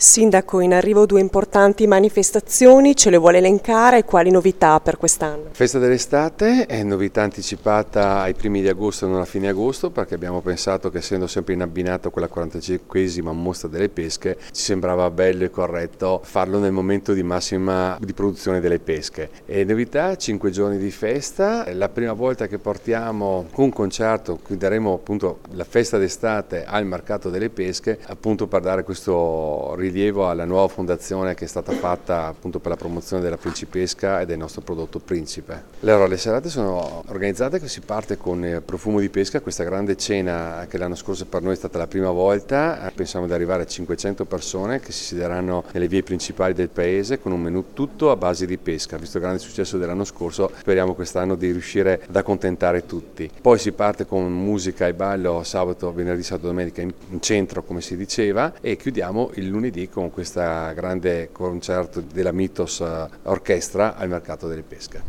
Sindaco, in arrivo due importanti manifestazioni, ce le vuole elencare? Quali novità per quest'anno? Festa dell'estate è novità anticipata ai primi di agosto e non a fine agosto, perché abbiamo pensato che, essendo sempre in abbinato con la 45esima mostra delle pesche, ci sembrava bello e corretto farlo nel momento di massima di produzione delle pesche. E novità: 5 giorni di festa, è la prima volta che portiamo un concerto, chiuderemo appunto la festa d'estate al mercato delle pesche, appunto per dare questo rilievo alla nuova fondazione che è stata fatta appunto per la promozione della principesca e del nostro prodotto principe. Allora, le serate sono organizzate che si parte con Profumo di Pesca, questa grande cena che l'anno scorso per noi è stata la prima volta. Pensiamo di arrivare a 500 persone che si siederanno nelle vie principali del paese con un menù tutto a base di pesca. Visto il grande successo dell'anno scorso, speriamo quest'anno di riuscire ad accontentare tutti. Poi si parte con musica e ballo sabato, venerdì, sabato, domenica in centro, come si diceva, e chiudiamo il lunedì con questo grande concerto della Mythos Orchestra al mercato delle pesche.